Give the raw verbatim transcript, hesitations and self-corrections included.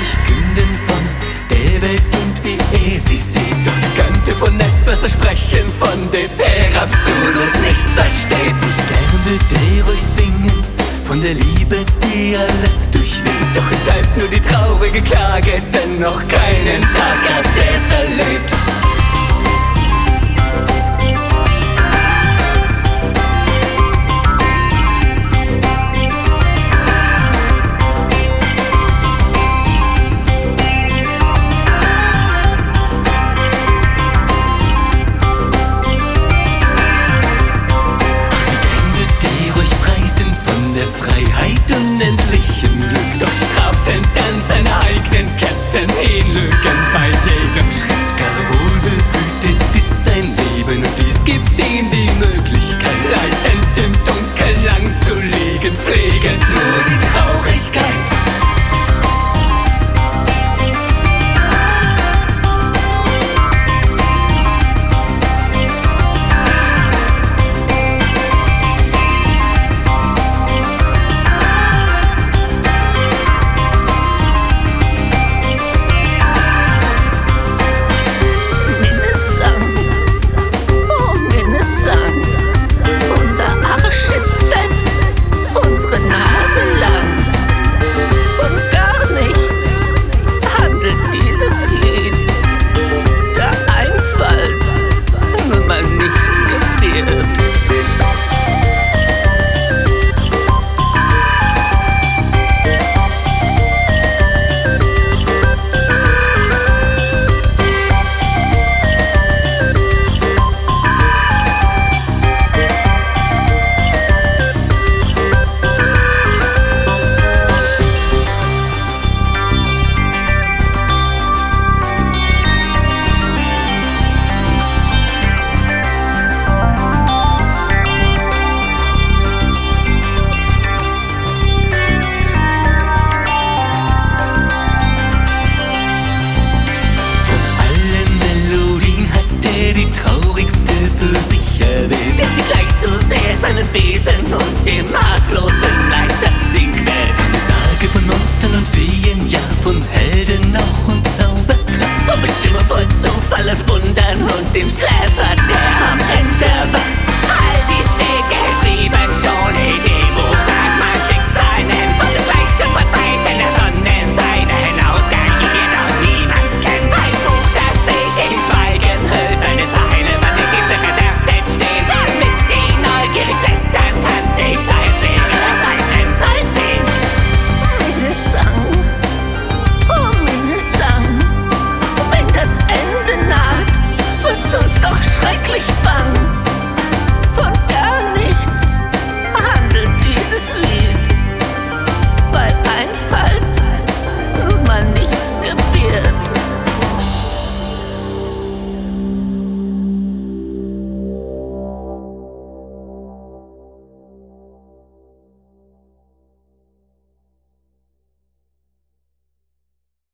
euch künden von der Welt und wie ihr sie seht. Doch ihr könnte von etwas versprechen, von dem er absolut nichts versteht. Nicht gern würd er euch singen von der Liebe, die alles durchweht. Doch es bleibt nur die traurige Klage, denn noch keinen Tag hat er's erlebt. Freiheit, unendlichem Glück, doch straft er dann seine eigenen Ketten, ihn lügen bei jedem Schritt. Gar wohl behütet ist sein Leben und dies gibt ihm die Möglichkeit, haltend im Dunkel lang zu liegen, pflegend nur die Traurigkeit. Denn sie gleicht so sehr seinen Wesen und dem maßlosen Leid, das sie quält. Sage von Monstern und Feen, ja von Helden auch und Zauberkraft, von Bestimmung, von Zufall und Wundern und dem Schläfer, der am Ende wacht. All dies